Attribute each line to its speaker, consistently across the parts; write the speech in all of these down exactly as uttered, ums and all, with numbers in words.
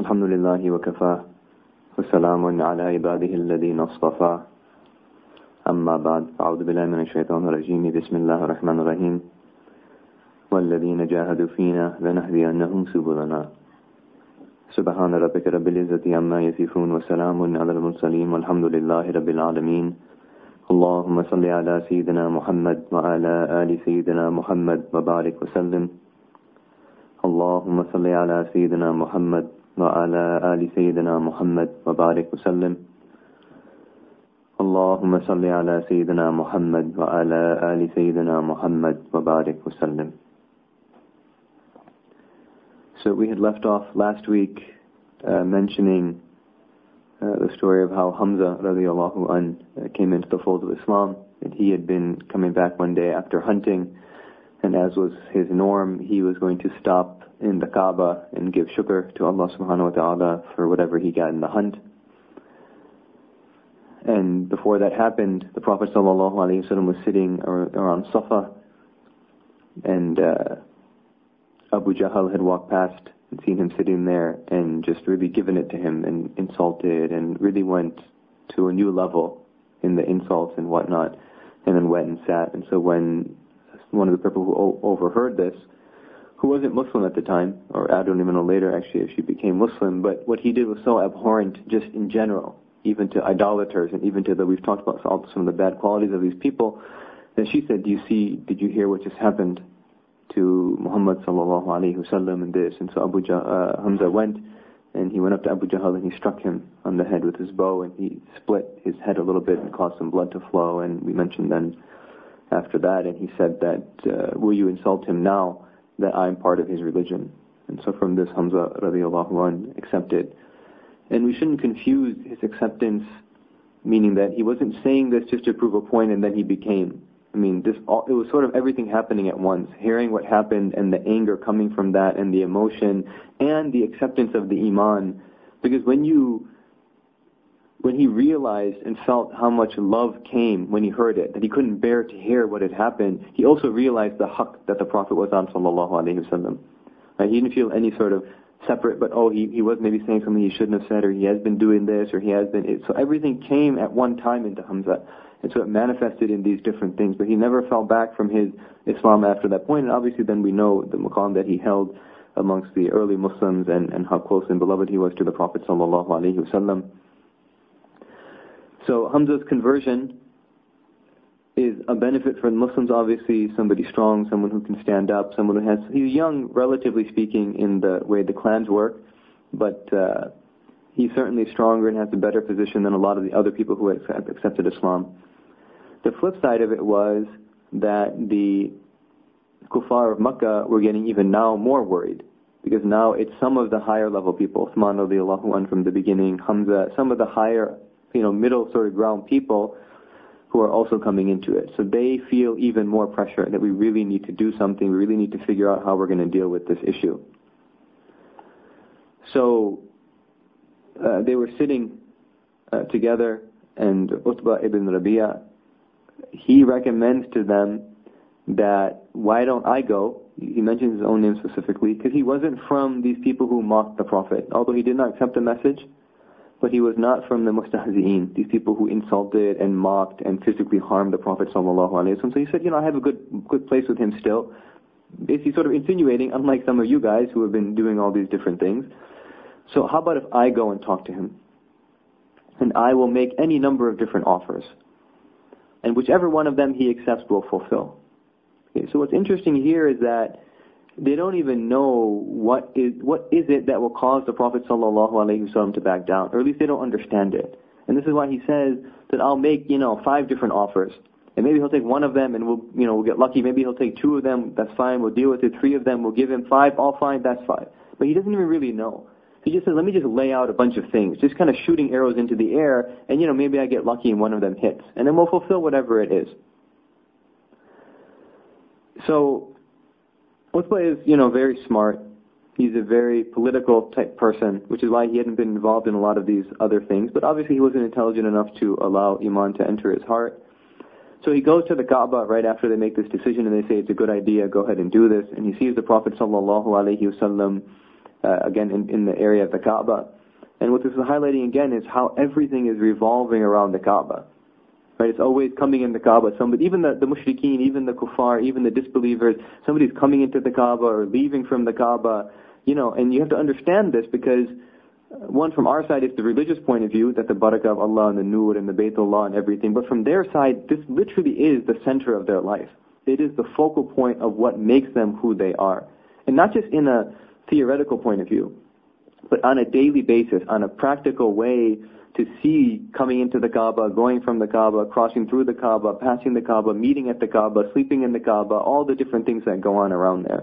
Speaker 1: الحمد لله وكفى وسلام على عباده الذين اصطفى أما بعد أعوذ بالله من الشيطان الرجيم بسم الله الرحمن الرحيم والذين جاهدوا فينا لنهدينهم سبلنا سبحان ربك رب العزة عما يصفون وسلام على المرسلين والحمد لله رب العالمين اللهم صل على سيدنا محمد وعلى آل سيدنا محمد وبارك وسلم اللهم صل على سيدنا محمد وعلى آل سيدنا محمد وبارك وسلم اللهم صل على سيدنا محمد وعلى آل سيدنا محمد وبارك وسلم. So we had left off last week uh, mentioning uh, the story of how Hamza radiallahu an uh, came into the fold of Islam, and he had been coming back one day after hunting, and as was his norm, he was going to stop in the Kaaba and give shukr to Allah subhanahu wa ta'ala for whatever he got in the hunt. And before that happened, the Prophet sallallahu alaihi wasallam was sitting around Safa, and uh, Abu Jahl had walked past and seen him sitting there and just really given it to him and insulted and really went to a new level in the insults and whatnot, and then went and sat. And so when one of the people who o- overheard this, who wasn't Muslim at the time, or I don't even know later actually if she became Muslim, but what he did was so abhorrent just in general, even to idolaters and even to the, we've talked about some of the bad qualities of these people, that she said, do you see, did you hear what just happened to Muhammad sallallahu alayhi wasallam and this? And so Abu Jah, uh, Hamza went, and he went up to Abu Jahl and he struck him on the head with his bow, and he split his head a little bit and caused some blood to flow. And we mentioned then after that, and he said that, uh, will you insult him now that I'm part of his religion? And so from this, Hamza radiallahu anh accepted. And we shouldn't confuse his acceptance, meaning that he wasn't saying this just to prove a point and then he became. I mean, this all, it was sort of everything happening at once, hearing what happened and the anger coming from that and the emotion and the acceptance of the iman. Because when you, when he realized and felt how much love came when he heard it, that he couldn't bear to hear what had happened, he also realized the haqq that the Prophet was on sallallahu alayhi wasallam. Right? He didn't feel any sort of separate, but oh, he, he was maybe saying something he shouldn't have said, or he has been doing this, or he has been it. So everything came at one time into Hamza, and so it manifested in these different things. But he never fell back from his Islam after that point, and obviously then we know the maqam that he held amongst the early Muslims and, and how close and beloved he was to the Prophet sallallahu alaihi wasallam. So Hamza's conversion is a benefit for the Muslims, obviously, somebody strong, someone who can stand up, someone who has, he's young, relatively speaking, in the way the clans work, but uh, he's certainly stronger and has a better position than a lot of the other people who have accepted Islam. The flip side of it was that the kuffar of Makkah were getting even now more worried, because now it's some of the higher level people, Uthman radiallahu anhu from the beginning, Hamza, some of the higher, you know, middle sort of ground people who are also coming into it. So they feel even more pressure that we really need to do something, we really need to figure out how we're going to deal with this issue. So uh, they were sitting uh, together, and Utbah ibn Rabi'a, he recommends to them that, why don't I go? He mentions his own name specifically, because he wasn't from these people who mocked the Prophet. Although he did not accept the message, but he was not from the mustahzi'een, these people who insulted and mocked and physically harmed the Prophet sallallahu alaihi wasallam. So he said, you know, I have a good good place with him still. Basically sort of insinuating, unlike some of you guys who have been doing all these different things. So how about if I go and talk to him? And I will make any number of different offers. And whichever one of them he accepts will fulfill. Okay, so what's interesting here is that they don't even know what is what is it that will cause the Prophet sallallahu alaihi wasallam to back down, or at least they don't understand it. And this is why he says that I'll make, you know, five different offers, and maybe he'll take one of them, and we'll, you know, we'll get lucky. Maybe he'll take two of them. That's fine. We'll deal with it. Three of them, we'll give him five. All fine. That's fine. But he doesn't even really know. He just says, let me just lay out a bunch of things, just kind of shooting arrows into the air, and you know, maybe I get lucky and one of them hits, and then we'll fulfill whatever it is. So Utbah is, you know, very smart. He's a very political type person, which is why he hadn't been involved in a lot of these other things. But obviously he wasn't intelligent enough to allow Iman to enter his heart. So he goes to the Kaaba right after they make this decision, and they say it's a good idea, go ahead and do this. And he sees the Prophet sallallahu alaihi wasallam uh, again in, in the area of the Kaaba. And what this is highlighting again is how everything is revolving around the Kaaba. Right? It's always coming in the Kaaba. Somebody, even the, the mushrikeen, even the kuffar, even the disbelievers, somebody's coming into the Kaaba or leaving from the Kaaba. You know, and you have to understand this because one, from our side, it's the religious point of view, that the barakah of Allah and the nur and the Baytullah and everything. But from their side, this literally is the center of their life. It is the focal point of what makes them who they are. And not just in a theoretical point of view, but on a daily basis, on a practical way to see coming into the Kaaba, going from the Kaaba, crossing through the Kaaba, passing the Kaaba, meeting at the Kaaba, sleeping in the Kaaba, all the different things that go on around there.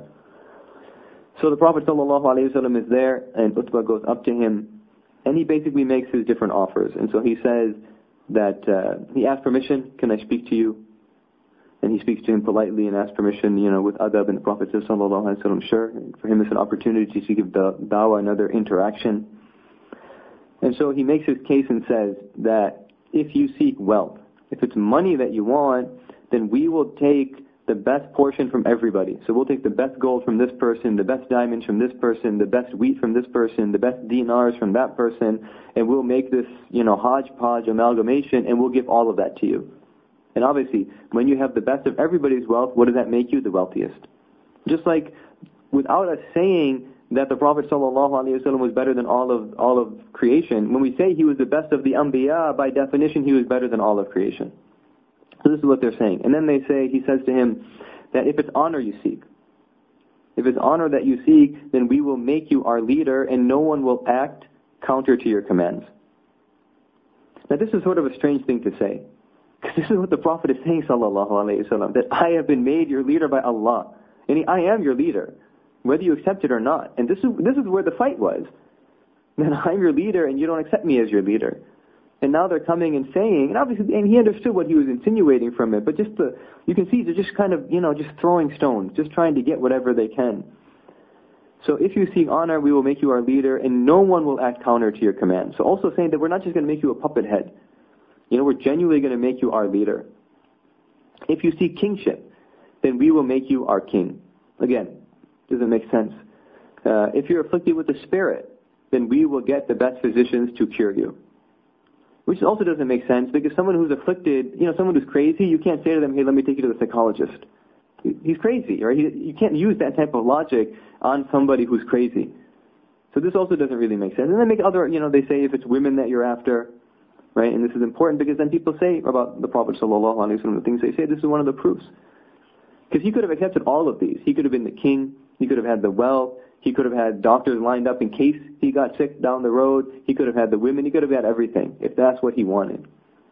Speaker 1: So the Prophet ﷺ is there, and Utbah goes up to him, and he basically makes his different offers. And so he says that, uh, he asks permission, can I speak to you? And he speaks to him politely and asks permission, you know, with adab, and the Prophet says, sallallahu alaihi wasallam, sure. For him it's an opportunity to give the dawah another interaction. And so he makes his case and says that if you seek wealth, if it's money that you want, then we will take the best portion from everybody. So we'll take the best gold from this person, the best diamonds from this person, the best wheat from this person, the best dinars from that person, and we'll make this, you know, hodgepodge amalgamation, and we'll give all of that to you. And obviously, when you have the best of everybody's wealth, what does that make you? The wealthiest. Just like, without us saying that the Prophet ﷺ was better than all of all of creation, when we say he was the best of the Anbiya, by definition he was better than all of creation. So this is what they're saying. And then they say, he says to him, that if it's honor you seek, if it's honor that you seek, then we will make you our leader, and no one will act counter to your commands. Now this is sort of a strange thing to say, because this is what the Prophet is saying, sallallahu alayhi wasallam, that I have been made your leader by Allah, and I am your leader, whether you accept it or not. And this is this is where the fight was, that I'm your leader and you don't accept me as your leader. And now they're coming and saying, and obviously, and he understood what he was insinuating from it, but just the, you can see they're just kind of, you know, just throwing stones, just trying to get whatever they can. So if you seek honor, we will make you our leader, and no one will act counter to your command. So also saying that we're not just going to make you a puppet head. You know, we're genuinely going to make you our leader. If you seek kingship, then we will make you our king. Again, doesn't make sense. Uh, if you're afflicted with the spirit, then we will get the best physicians to cure you. Which also doesn't make sense, because someone who's afflicted, you know, someone who's crazy, you can't say to them, hey, let me take you to the psychologist. He's crazy, right? He, you can't use that type of logic on somebody who's crazy. So this also doesn't really make sense. And then make other, you know, they say if it's women that you're after, right? And this is important because then people say about the Prophet sallallahu alaihi wasallam, the things they say, this is one of the proofs. Because he could have accepted all of these. He could have been the king, he could have had the wealth, he could have had doctors lined up in case he got sick down the road, he could have had the women, he could have had everything, if that's what he wanted.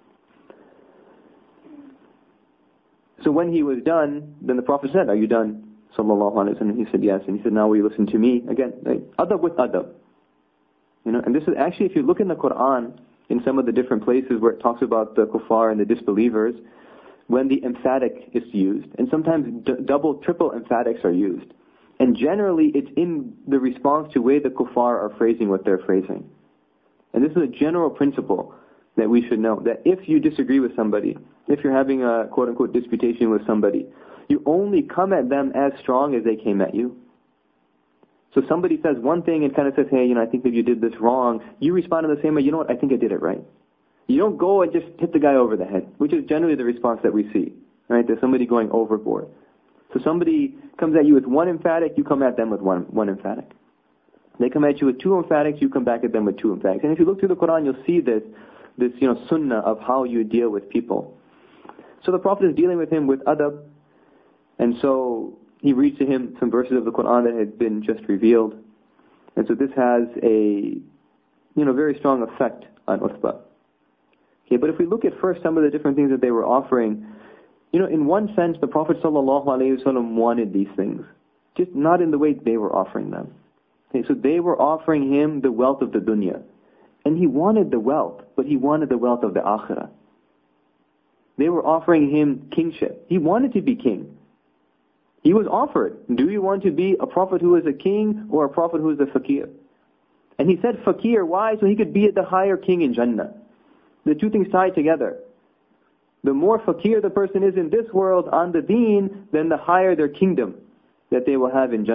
Speaker 1: So when he was done, then the Prophet said, are you done? Sallallahu alaihi wasallam. He said, yes. And he said, now will you listen to me? Again, like, adab with adab. You know, and this is actually, if you look in the Quran, in some of the different places where it talks about the kuffar and the disbelievers, when the emphatic is used, and sometimes d- double, triple emphatics are used. And generally, it's in the response to the way the kuffar are phrasing what they're phrasing. And this is a general principle that we should know, that if you disagree with somebody, if you're having a quote-unquote disputation with somebody, you only come at them as strong as they came at you. So somebody says one thing and kind of says, hey, you know, I think that you did this wrong. You respond in the same way, you know what, I think I did it right. You don't go and just hit the guy over the head, which is generally the response that we see, right? There's somebody going overboard. So somebody comes at you with one emphatic, you come at them with one one emphatic. They come at you with two emphatics, you come back at them with two emphatics. And if you look through the Quran, you'll see this, this you know, sunnah of how you deal with people. So the Prophet is dealing with him with adab, and so he reads to him some verses of the Quran that had been just revealed. And so this has a, you know, very strong effect on Utbah. Okay, but if we look at first some of the different things that they were offering, you know, in one sense, the Prophet ﷺ wanted these things, just not in the way they were offering them. Okay, so they were offering him the wealth of the dunya. And he wanted the wealth, but he wanted the wealth of the akhirah. They were offering him kingship. He wanted to be king. He was offered, do you want to be a prophet who is a king or a prophet who is a fakir? And he said fakir, why? So he could be the higher king in Jannah. The two things tied together. The more fakir the person is in this world on the deen, then the higher their kingdom that they will have in Jannah.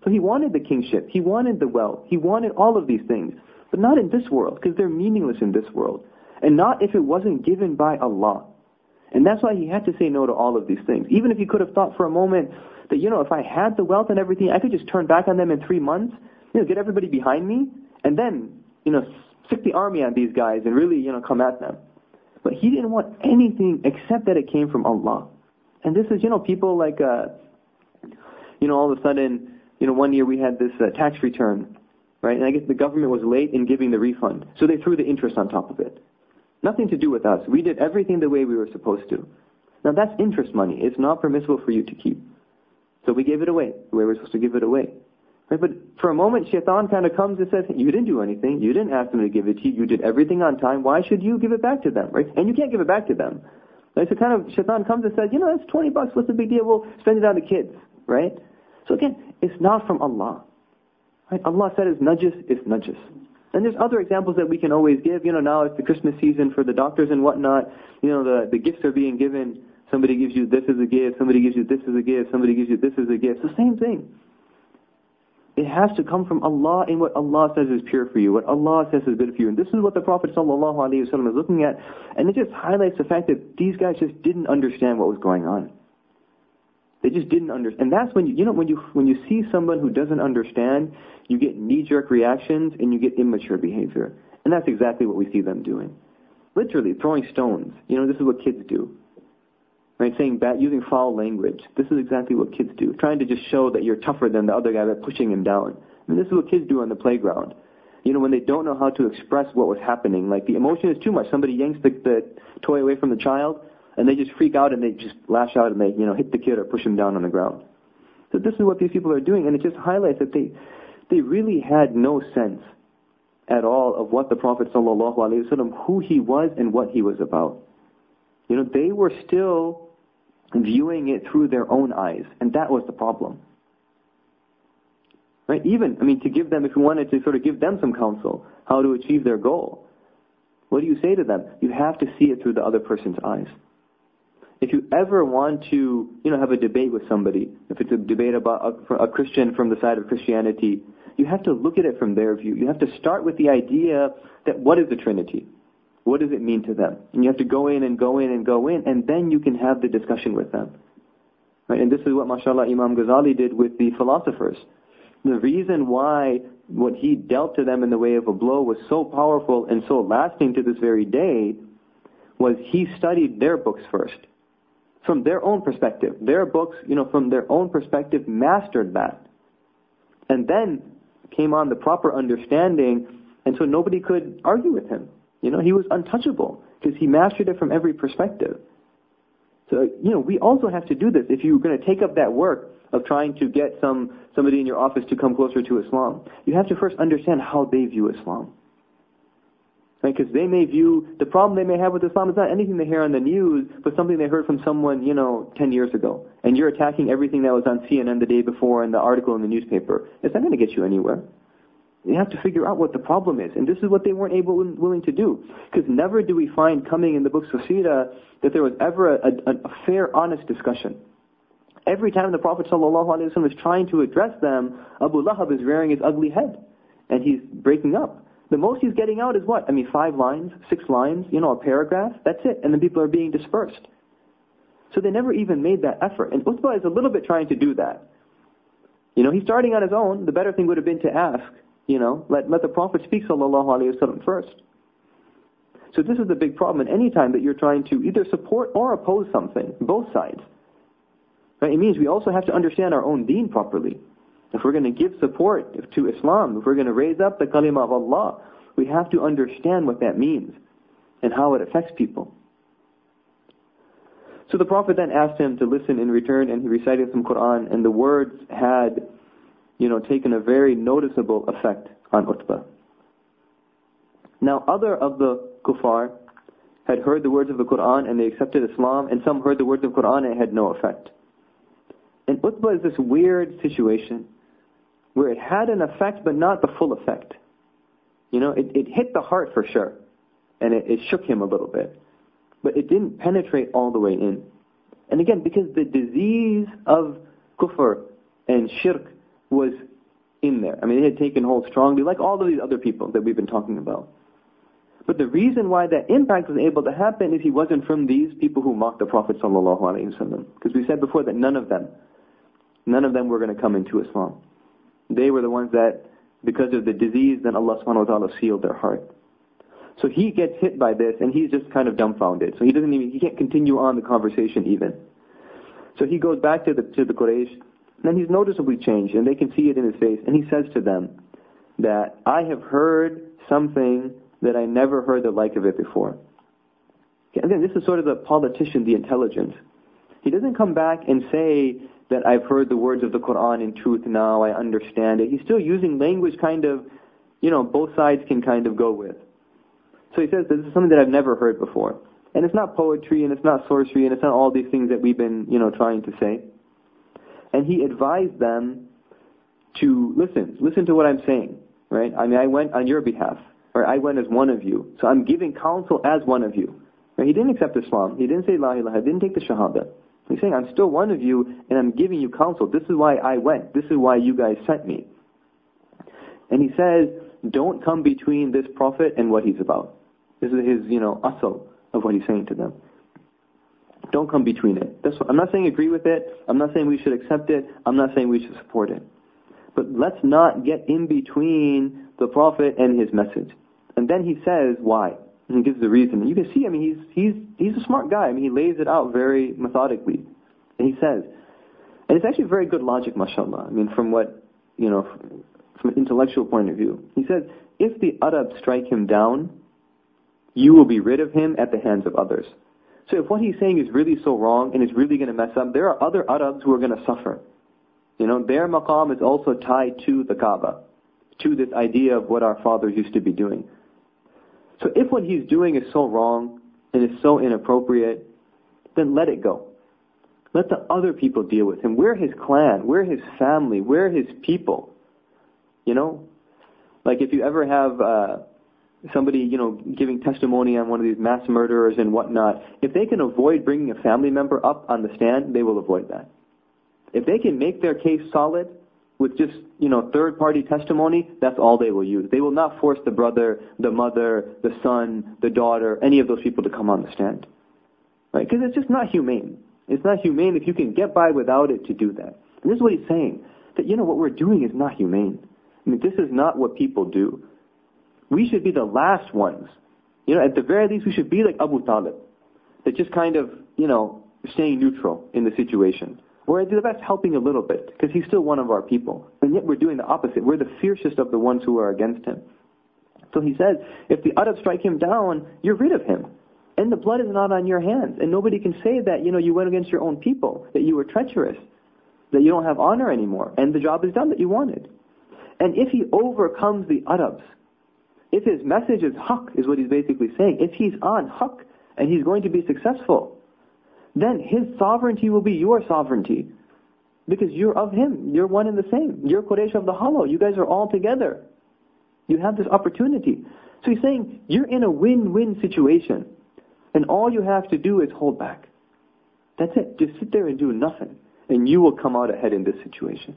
Speaker 1: So he wanted the kingship, he wanted the wealth, he wanted all of these things, but not in this world, because they're meaningless in this world. And not if it wasn't given by Allah. And that's why he had to say no to all of these things. Even if he could have thought for a moment that, you know, if I had the wealth and everything, I could just turn back on them in three months, you know, get everybody behind me, and then, you know, stick the army on these guys and really, you know, come at them. But he didn't want anything except that it came from Allah. And this is, you know, people like, uh, you know, all of a sudden, you know, one year we had this uh, tax return, right? And I guess the government was late in giving the refund. So they threw the interest on top of it. Nothing to do with us. We did everything the way we were supposed to. Now that's interest money. It's not permissible for you to keep. So we gave it away the way we're supposed to give it away. Right? But for a moment, Shaitan kind of comes and says, you didn't do anything. You didn't ask them to give it to you. You did everything on time. Why should you give it back to them? Right? And you can't give it back to them. Right? So kind of Shaitan comes and says, you know, it's twenty bucks. What's the big deal? We'll spend it on the kids. Right? So again, it's not from Allah. Right? Allah said it's najis, it's najis. And there's other examples that we can always give. You know, now it's the Christmas season for the doctors and whatnot. You know, the, the gifts are being given. Somebody gives you this as a gift. Somebody gives you this as a gift. Somebody gives you this as a gift. It's the same thing. It has to come from Allah in what Allah says is pure for you, what Allah says is good for you. And this is what the Prophet ﷺ is looking at. And it just highlights the fact that these guys just didn't understand what was going on. They just didn't understand. And that's when you, you know, when you, when you see someone who doesn't understand, you get knee-jerk reactions and you get immature behavior. And that's exactly what we see them doing. Literally, throwing stones. You know, this is what kids do. Right? Saying bad, using foul language. This is exactly what kids do. Trying to just show that you're tougher than the other guy by pushing him down. I mean, this is what kids do on the playground. You know, when they don't know how to express what was happening. Like, the emotion is too much. Somebody yanks the, the toy away from the child, and they just freak out and they just lash out and they, you know, hit the kid or push him down on the ground. So this is what these people are doing, and it just highlights that they, they really had no sense at all of what the Prophet ﷺ, who he was and what he was about. You know, they were still viewing it through their own eyes, and that was the problem. Right? Even, I mean, to give them, if you wanted to sort of give them some counsel, how to achieve their goal, what do you say to them? You have to see it through the other person's eyes. If you ever want to, you know, have a debate with somebody, if it's a debate about a, a Christian from the side of Christianity, you have to look at it from their view. You have to start with the idea that what is the Trinity? What does it mean to them? And you have to go in and go in and go in, and then you can have the discussion with them. Right? And this is what, mashallah, Imam Ghazali did with the philosophers. The reason why what he dealt to them in the way of a blow was so powerful and so lasting to this very day was he studied their books first. From their own perspective. Their books, you know, from their own perspective, mastered that. And then came on the proper understanding, and so nobody could argue with him. You know, he was untouchable, because he mastered it from every perspective. So, you know, we also have to do this. If you're going to take up that work of trying to get some somebody in your office to come closer to Islam, you have to first understand how they view Islam. Right? Because they may view, the problem they may have with Islam is not anything they hear on the news, but something they heard from someone, you know, ten years ago. And you're attacking everything that was on C N N the day before and the article in the newspaper. It's not going to get you anywhere. You have to figure out what the problem is. And this is what they weren't able and willing to do. Because never do we find coming in the books of Seerah that there was ever a, a, a fair, honest discussion. Every time the Prophet ﷺ was trying to address them, Abu Lahab is rearing his ugly head. And he's breaking up. The most he's getting out is what? I mean, five lines, six lines, you know, a paragraph. That's it. And then people are being dispersed. So they never even made that effort. And Utbah is a little bit trying to do that. You know, he's starting on his own. The better thing would have been to ask, you know, let, let the Prophet speak sallallahu alayhi wa sallam first. So this is the big problem. And any time that you're trying to either support or oppose something, both sides, right, it means we also have to understand our own deen properly. If we're going to give support to Islam, if we're going to raise up the kalima of Allah, we have to understand what that means and how it affects people. So the Prophet then asked him to listen in return, and he recited some Quran, and the words had, you know, taken a very noticeable effect on Utbah. Now, other of the kuffar had heard the words of the Quran and they accepted Islam, and some heard the words of the Quran and it had no effect. And Utbah is this weird situation where it had an effect but not the full effect. You know, it, it hit the heart for sure, and it, it shook him a little bit. But it didn't penetrate all the way in. And again, because the disease of kufr and shirk was in there. I mean, it had taken hold strongly, like all of these other people that we've been talking about. But the reason why that impact was able to happen is he wasn't from these people who mocked the Prophet sallallahu alaihi wasallam. Because we said before that none of them, none of them were going to come into Islam. They were the ones that, because of the disease, then Allah subhanahu wa ta'ala sealed their heart. So he gets hit by this, and he's just kind of dumbfounded. So he doesn't even, he can't continue on the conversation even. So he goes back to the to the Quraysh, and then he's noticeably changed, and they can see it in his face. And he says to them that I have heard something that I never heard the like of it before. Again, this is sort of the politician, the intelligence. He doesn't come back and say that I've heard the words of the Quran in truth now, I understand it. He's still using language kind of, you know, both sides can kind of go with. So he says, this is something that I've never heard before. And it's not poetry, and it's not sorcery, and it's not all these things that we've been, you know, trying to say. And he advised them to listen, listen to what I'm saying, right? I mean, I went on your behalf, or I went as one of you. So I'm giving counsel as one of you. Right? He didn't accept Islam. He didn't say La ilaha, he didn't take the Shahada. He's saying, I'm still one of you, and I'm giving you counsel. This is why I went. This is why you guys sent me. And he says, don't come between this prophet and what he's about. This is his, you know, asal of what he's saying to them. Don't come between it. That's what, I'm not saying agree with it. I'm not saying we should accept it. I'm not saying we should support it. But let's not get in between the prophet and his message. And then he says why. And he gives the reason. And you can see, I mean, he's he's he's a smart guy. I mean, he lays it out very methodically. And he says, and it's actually very good logic, mashallah. I mean, from what, you know, from an intellectual point of view. He says, if the Arabs strike him down, you will be rid of him at the hands of others. So if what he's saying is really so wrong and is really going to mess up, there are other Arabs who are going to suffer. You know, their maqam is also tied to the Kaaba, to this idea of what our fathers used to be doing. So if what he's doing is so wrong and is so inappropriate, then let it go. Let the other people deal with him. We're his clan, we're his family, we're his people. You know? Like if you ever have uh, somebody, you know, giving testimony on one of these mass murderers and whatnot, if they can avoid bringing a family member up on the stand, they will avoid that. If they can make their case solid with just, you know, third-party testimony, that's all they will use. They will not force the brother, the mother, the son, the daughter, any of those people to come on the stand. Right? Because it's just not humane. It's not humane if you can get by without it to do that. And this is what he's saying, that, you know, what we're doing is not humane. I mean, this is not what people do. We should be the last ones. You know, at the very least, we should be like Abu Talib, that just kind of, you know, staying neutral in the situation. Or at the best, helping a little bit, because he's still one of our people. And yet we're doing the opposite. We're the fiercest of the ones who are against him. So he says, if the Arabs strike him down, you're rid of him. And the blood is not on your hands. And nobody can say that, you know, you went against your own people, that you were treacherous, that you don't have honor anymore, and the job is done that you wanted. And if he overcomes the Arabs, if his message is haqq, is what he's basically saying, if he's on haqq, and he's going to be successful, then his sovereignty will be your sovereignty. Because you're of him. You're one and the same. You're Quraysh of the Hollow. You guys are all together. You have this opportunity. So he's saying, you're in a win-win situation. And all you have to do is hold back. That's it. Just sit there and do nothing. And you will come out ahead in this situation.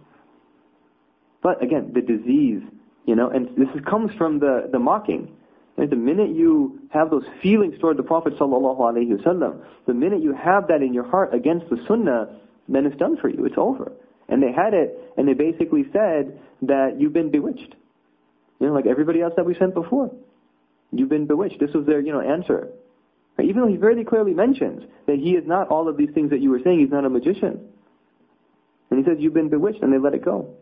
Speaker 1: But again, the disease, you know, and this comes from the, the mocking. And the minute you have those feelings toward the Prophet sallallahu alaihi wasallam, the minute you have that in your heart against the Sunnah, then it's done for you. It's over. And they had it, and they basically said that you've been bewitched. You know, like everybody else that we sent before. You've been bewitched. This was their, you know, answer. Right? Even though he very clearly mentions that he is not all of these things that you were saying. He's not a magician. And he says, you've been bewitched, and they let it go.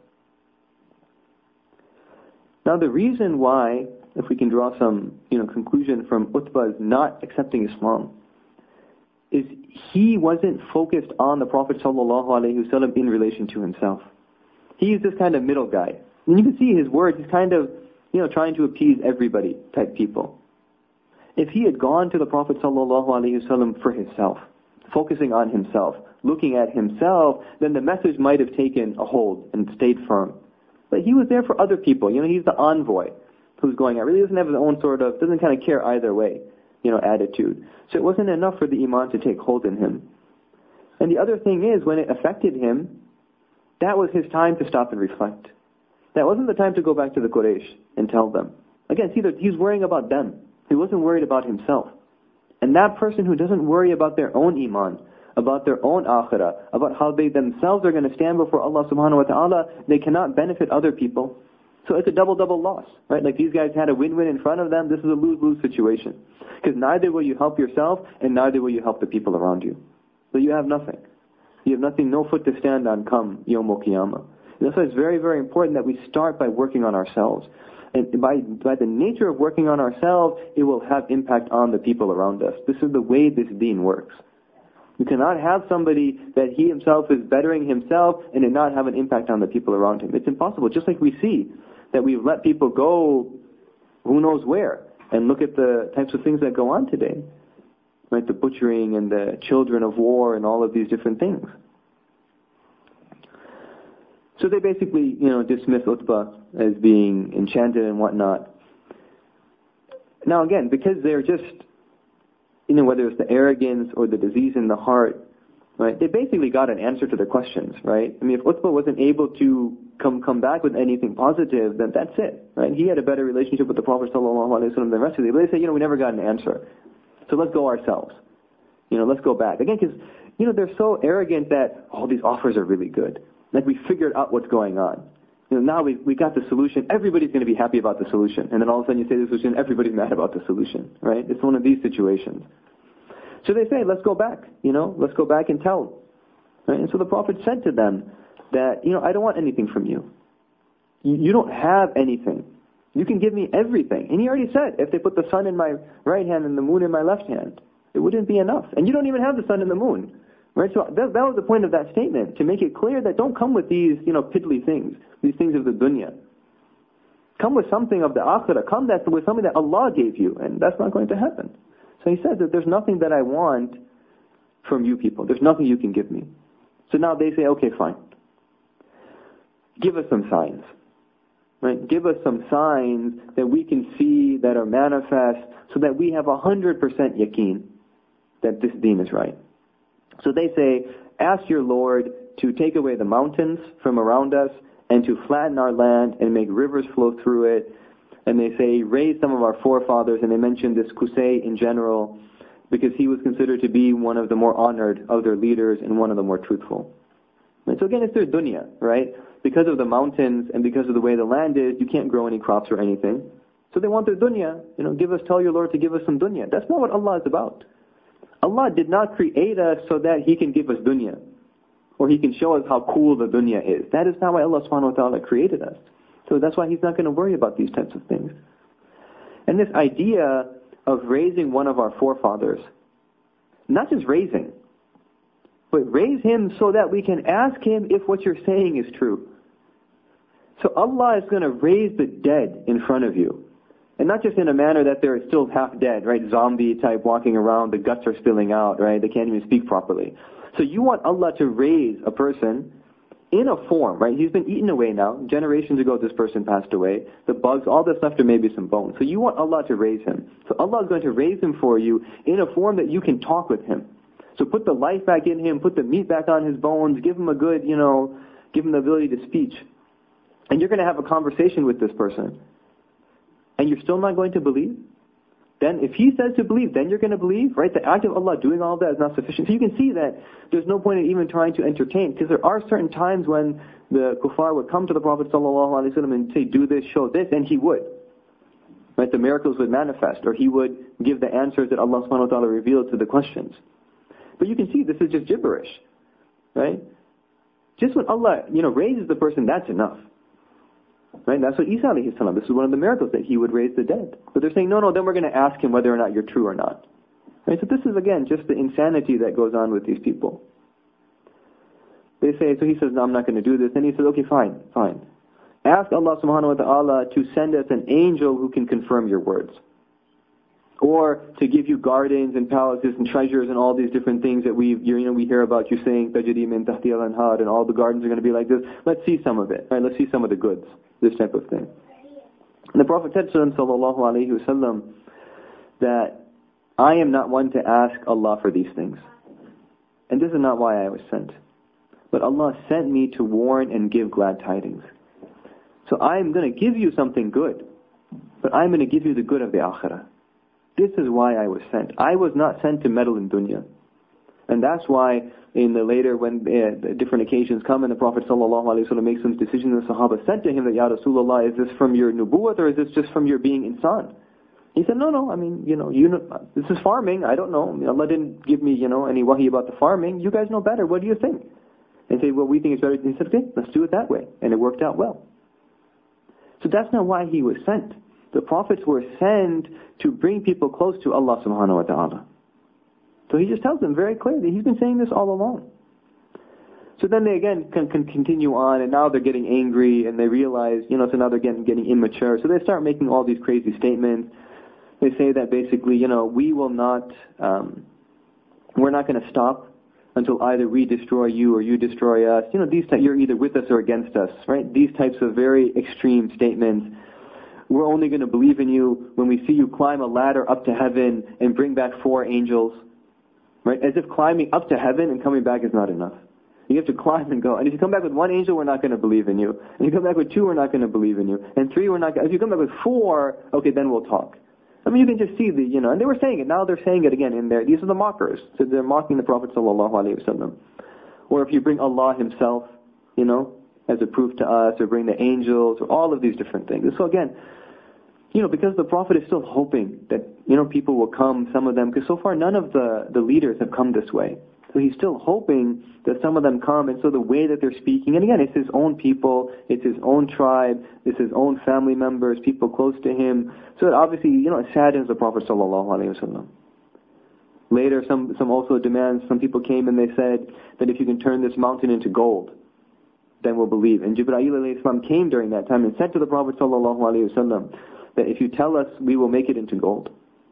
Speaker 1: Now the reason why, if we can draw some, you know, conclusion from Utbah's not accepting Islam, is he wasn't focused on the Prophet sallallahu alaihi wasallam in relation to himself. He's this kind of middle guy. And you can see his words, he's kind of, you know, trying to appease everybody type people. If he had gone to the Prophet sallallahu alaihi wasallam for himself, focusing on himself, looking at himself, then the message might have taken a hold and stayed firm. But he was there for other people. You know, he's the envoy who's going out. Really doesn't have his own sort of, doesn't kind of care either way, you know, attitude. So it wasn't enough for the iman to take hold in him. And the other thing is, when it affected him, that was his time to stop and reflect. That wasn't the time to go back to the Quraysh and tell them. Again, see that he's worrying about them. He wasn't worried about himself. And that person who doesn't worry about their own iman, about their own akhirah, about how they themselves are going to stand before Allah subhanahu wa ta'ala, they cannot benefit other people. So it's a double-double loss, right? Like these guys had a win-win in front of them. This is a lose-lose situation. Because neither will you help yourself, and neither will you help the people around you. So you have nothing. You have nothing, no foot to stand on come Yawm al-Qiyamah. And that's why it's very, very important that we start by working on ourselves. And by, by the nature of working on ourselves, it will have impact on the people around us. This is the way this deen works. You cannot have somebody that he himself is bettering himself and it not have an impact on the people around him. It's impossible. Just like we see that we've let people go who knows where. And look at the types of things that go on today. Right, the butchering and the children of war and all of these different things. So they basically, you know, dismiss Utbah as being enchanted and whatnot. Now again, because they're just, you know, whether it's the arrogance or the disease in the heart, right, they basically got an answer to their questions, right? I mean, if Utbah wasn't able to come come back with anything positive, then that's it, right? He had a better relationship with the Prophet sallallahu alaihi wasallam than the rest of them. But they say, you know, we never got an answer. So let's go ourselves. You know, let's go back. Again, because, you know, they're so arrogant that, oh, these offers are really good. Like we figured out what's going on. You know, now we we got the solution. Everybody's going to be happy about the solution. And then all of a sudden you say the solution, everybody's mad about the solution, right? It's one of these situations. So they say, let's go back, you know, let's go back and tell. Right? And so the Prophet said to them that, you know, I don't want anything from you. You, you don't have anything. You can give me everything. And he already said, if they put the sun in my right hand and the moon in my left hand, it wouldn't be enough. And you don't even have the sun and the moon. Right? So that, that was the point of that statement, to make it clear that don't come with these, you know, piddly things, these things of the dunya. Come with something of the akhirah. Come that, with something that Allah gave you. And that's not going to happen. So he says that there's nothing that I want from you people. There's nothing you can give me. So now they say, okay, fine. Give us some signs. Right? Give us some signs that we can see, that are manifest, so that we have a hundred percent yaqeen that this deen is right. So they say, ask your Lord to take away the mountains from around us and to flatten our land and make rivers flow through it. And they say, raise some of our forefathers, and they mention this Qusay in general, because he was considered to be one of the more honored of their leaders and one of the more truthful. And so again, it's their dunya, right? Because of the mountains and because of the way the land is, you can't grow any crops or anything. So they want their dunya, you know, give us, tell your Lord to give us some dunya. That's not what Allah is about. Allah did not create us so that He can give us dunya, or He can show us how cool the dunya is. That is not why Allah subhanahu wa ta'ala created us. So that's why He's not going to worry about these types of things. And this idea of raising one of our forefathers, not just raising, but raise him so that we can ask him if what you're saying is true. So Allah is going to raise the dead in front of you. And not just in a manner that they're still half dead, right? Zombie type walking around, the guts are spilling out, right? They can't even speak properly. So you want Allah to raise a person in a form, right? He's been eaten away now. Generations ago this person passed away. The bugs, all that's left are maybe some bones. So you want Allah to raise him. So Allah is going to raise him for you in a form that you can talk with him. So put the life back in him, put the meat back on his bones, give him a good, you know, give him the ability to speech. And you're going to have a conversation with this person. And you're still not going to believe? Then if he says to believe, then you're going to believe, right? The act of Allah doing all of that is not sufficient. So you can see that there's no point in even trying to entertain, because there are certain times when the kuffar would come to the Prophet ﷺ and say, do this, show this, and he would. Right? The miracles would manifest, or he would give the answers that Allah subhanahu wa ta'ala revealed to the questions. But you can see this is just gibberish, right? Just when Allah, you know, raises the person, that's enough. Right? That's what Isa alayhi salam, this is one of the miracles, that he would raise the dead. But they're saying, no, no, then we're going to ask him whether or not you're true or not. Right? So this is, again, just the insanity that goes on with these people. They say, so he says, no, I'm not going to do this. And he says, okay, fine, fine. Ask Allah subhanahu wa ta'ala to send us an angel who can confirm your words. Or to give you gardens and palaces and treasures and all these different things that we, you know, we hear about you saying, tajri min tahti al-anhar, and all the gardens are going to be like this. Let's see some of it. Right? Let's see some of the goods. This type of thing. And the Prophet said to him, sallallahu alayhi wasallam, that I am not one to ask Allah for these things. And this is not why I was sent. But Allah sent me to warn and give glad tidings. So I'm going to give you something good, but I'm going to give you the good of the akhirah. This is why I was sent. I was not sent to meddle in dunya. And that's why in the later, when uh, different occasions come and the Prophet ﷺ makes some decisions, the Sahaba said to him that, Ya Rasulullah, is this from your nubuwwat or is this just from your being insan? He said, no, no, I mean, you know, you know, this is farming, I don't know. I mean, Allah didn't give me, you know, any wahi about the farming. You guys know better. What do you think? And say, well, we think it's better. He said, okay, let's do it that way. And it worked out well. So that's not why he was sent. The prophets were sent to bring people close to Allah subhanahu wa ta'ala. So he just tells them very clearly, he's been saying this all along. So then they again can, can continue on, and now they're getting angry, and they realize, you know, so now they're getting, getting immature. So they start making all these crazy statements. They say that basically, you know, we will not, um, we're not going to stop until either we destroy you or you destroy us. You know, these types, you're either with us or against us, right? These types of very extreme statements. We're only going to believe in you when we see you climb a ladder up to heaven and bring back four angels, right? As if climbing up to heaven and coming back is not enough. You have to climb and go. And if you come back with one angel, we're not going to believe in you. And if you come back with two, we're not going to believe in you. And three, we're not. If you come back with four, okay, then we'll talk. I mean, you can just see the, you know, and they were saying it. Now they're saying it again in there. These are the mockers. So they're mocking the Prophet sallallahu alaihi wasallam. Or if you bring Allah Himself, you know, as a proof to us, or bring the angels, or all of these different things. So again, you know, because the Prophet is still hoping that, you know, people will come, some of them, because so far none of the, the leaders have come this way. So he's still hoping that some of them come, and so the way that they're speaking, and again, it's his own people, it's his own tribe, it's his own family members, people close to him. So it obviously, you know, it saddens the Prophet sallallahu alaihi wasallam. Later, some some also demands, some people came and they said that if you can turn this mountain into gold, then we'll believe. And Jibreel alayhi salam came during that time and said to the Prophet sallallahu alaihi wasallam that if you tell us, we will make it into gold.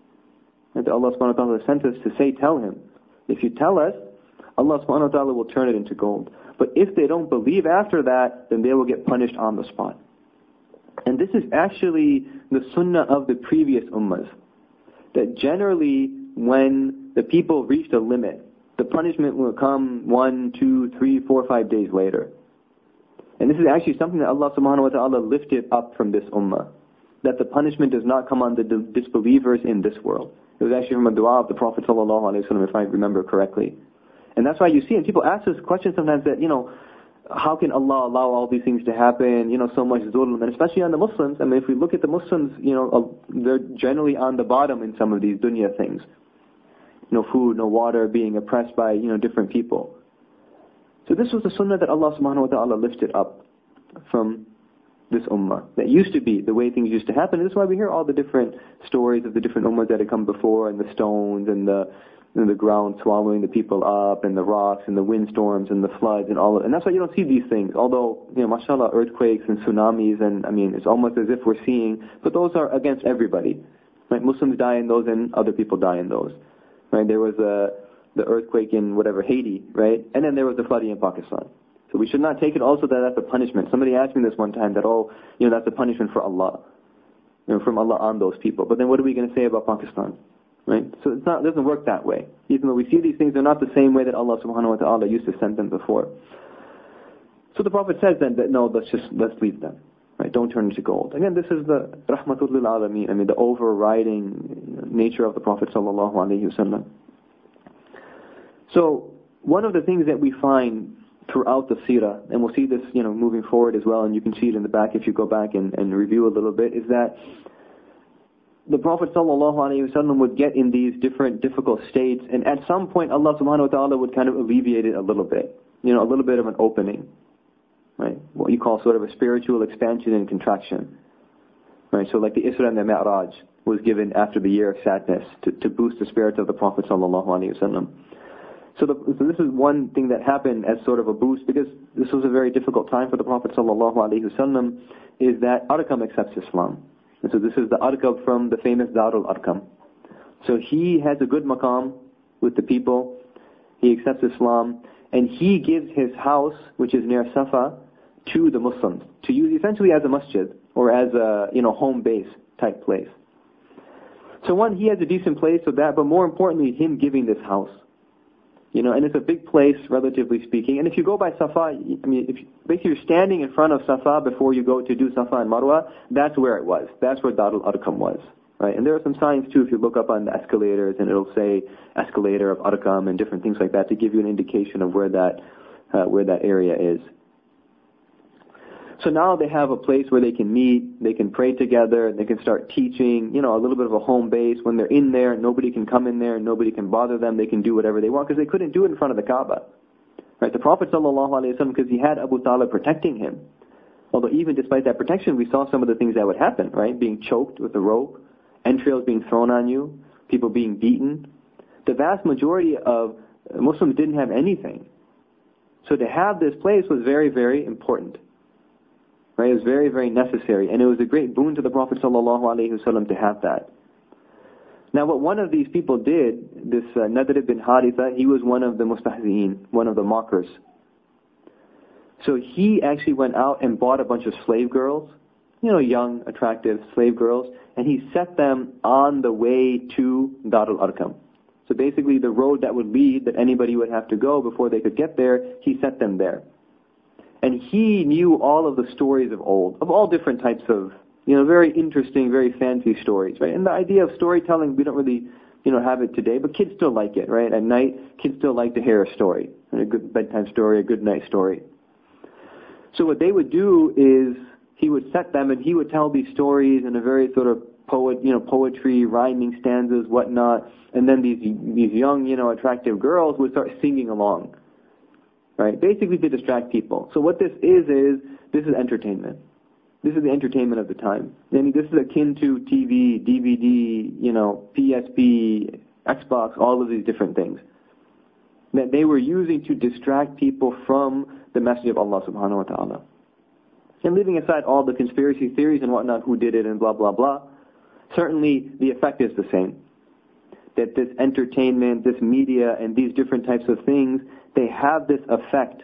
Speaker 1: And Allah subhanahu wa ta'ala sent us to say, tell him, if you tell us, Allah subhanahu wa ta'ala will turn it into gold. But if they don't believe after that, then they will get punished on the spot. And this is actually the sunnah of the previous ummahs. That generally, when the people reach the limit, the punishment will come one, two, three, four, five days later. And this is actually something that Allah subhanahu wa ta'ala lifted up from this ummah. That the punishment does not come on the disbelievers in this world. It was actually from a dua of the Prophet sallallahu alaihi wasallam, if I remember correctly. And that's why you see, and people ask this question sometimes that, you know, how can Allah allow all these things to happen, you know, so much zulm, and especially on the Muslims. I mean, if we look at the Muslims, you know, they're generally on the bottom in some of these dunya things. No food, no water, being oppressed by, you know, different people. So this was the sunnah that Allah subhanahu wa ta'ala lifted up from this ummah. That used to be the way things used to happen. And this is why we hear all the different stories of the different ummahs that had come before, and the stones, and the and the ground swallowing the people up, and the rocks, and the windstorms, and the floods, and all of, and that's why you don't see these things. Although, you know, mashallah, earthquakes and tsunamis, and I mean, it's almost as if we're seeing, but those are against everybody. Right? Muslims die in those, and other people die in those. Right? There was a, the earthquake in whatever, Haiti, right? And then there was the flooding in Pakistan. So we should not take it also that that's a punishment. Somebody asked me this one time that, oh, you know, that's a punishment for Allah. You know, from Allah on those people. But then what are we going to say about Pakistan? Right? So it's not, it doesn't work that way. Even though we see these things, they're not the same way that Allah subhanahu wa ta'ala used to send them before. So the Prophet says then that no, let's just, let's leave them. Right? Don't turn into gold. Again, this is the rahmatul lil alameen, I mean the overriding nature of the Prophet sallallahu alaihi wasallam. So one of the things that we find throughout the seerah, and we'll see this, you know, moving forward as well, and you can see it in the back if you go back and, and review a little bit, is that the Prophet ﷺ would get in these different difficult states, and at some point Allah subhanahu wa ta'ala would kind of alleviate it a little bit. You know, a little bit of an opening. Right? What you call sort of a spiritual expansion and contraction. Right? So like the Isra and the Mi'raj was given after the year of sadness to, to boost the spirit of the Prophet ﷺ. So, the, so this is one thing that happened as sort of a boost, because this was a very difficult time for the Prophet ﷺ, is that Arqam accepts Islam. And so this is the Arqam from the famous Darul Arqam. So he has a good maqam with the people, he accepts Islam, and he gives his house, which is near Safa, to the Muslims, to use essentially as a masjid, or as a, you know, home base type place. So one, he has a decent place of that, but more importantly, him giving this house. You know, and it's a big place, relatively speaking. And if you go by Safa, I mean, if you, basically you're standing in front of Safa before you go to do Safa and Marwa, that's where it was. That's where Darul Arqam was, right? And there are some signs too, if you look up on the escalators, and it'll say escalator of Arqam and different things like that to give you an indication of where that, uh, where that area is. So now they have a place where they can meet, they can pray together, they can start teaching, you know, a little bit of a home base. When they're in there, nobody can come in there, nobody can bother them, they can do whatever they want, because they couldn't do it in front of the Kaaba. Right? The Prophet ﷺ, because he had Abu Talib protecting him, although even despite that protection, we saw some of the things that would happen, right? Being choked with a rope, entrails being thrown on you, people being beaten. The vast majority of Muslims didn't have anything. So to have this place was very, very important. Right? It was very, very necessary, and it was a great boon to the Prophet ﷺ to have that. Now what one of these people did, this uh, Nadr ibn Haritha, he was one of the mustahzi'een, one of the mockers. So he actually went out and bought a bunch of slave girls, you know, young, attractive slave girls, and he set them on the way to Darul Arqam. So basically the road that would lead, that anybody would have to go before they could get there, he set them there. And he knew all of the stories of old, of all different types of, you know, very interesting, very fancy stories, right? And the idea of storytelling, we don't really, you know, have it today, but kids still like it, right? At night, kids still like to hear a story, a good bedtime story, a good night story. So what they would do is, he would set them and he would tell these stories in a very sort of poet, you know, poetry, rhyming stanzas, whatnot, and then these these young, you know, attractive girls would start singing along. Right? Basically to distract people. So what this is, is this is entertainment. This is the entertainment of the time. I mean, this is akin to T V, D V D, you know, P S P, Xbox, all of these different things that they were using to distract people from the message of Allah subhanahu wa ta'ala. And leaving aside all the conspiracy theories and whatnot, who did it and blah, blah, blah, certainly the effect is the same. That this entertainment, this media, and these different types of things, they have this effect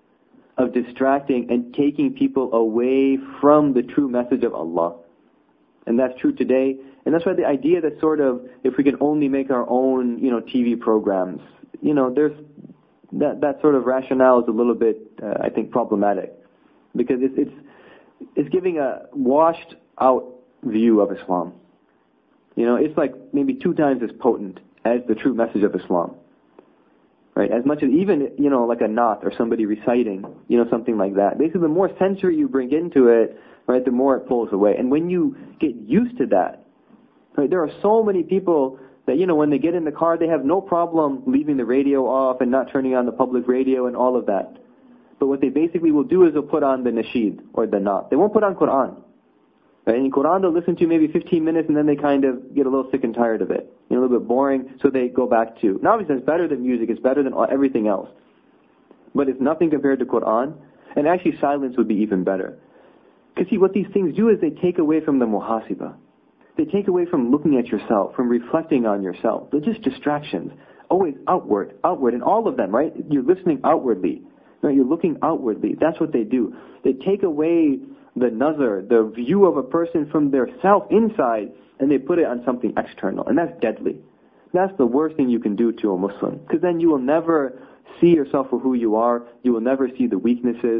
Speaker 1: of distracting and taking people away from the true message of Allah. And that's true today. And that's why the idea that sort of, if we can only make our own, you know, T V programs, you know, there's, that, that sort of rationale is a little bit, uh, I think, problematic. Because it's, it's, it's giving a washed out view of Islam. You know, it's like maybe two times as potent as the true message of Islam. Right? As much as even, you know, like a knot or somebody reciting, you know, something like that. Basically, the more sensory you bring into it, right, the more it pulls away. And when you get used to that, right, there are so many people that, you know, when they get in the car, they have no problem leaving the radio off and not turning on the public radio and all of that. But what they basically will do is they'll put on the nasheed or the knot. They won't put on Quran. Right? In Quran, they'll listen to maybe fifteen minutes and then they kind of get a little sick and tired of it. You know, a little bit boring, so they go back to. Now obviously it's better than music, it's better than everything else. But it's nothing compared to Quran, and actually silence would be even better. Because see, what these things do is they take away from the muhasibah. They take away from looking at yourself, from reflecting on yourself. They're just distractions. Always outward, outward, and all of them, right? You're listening outwardly. Right? You're looking outwardly. That's what they do. They take away the nazar, the view of a person from their self inside, and they put it on something external. And that's deadly. That's the worst thing you can do to a Muslim. Because then you will never see yourself for who you are. You will never see the weaknesses.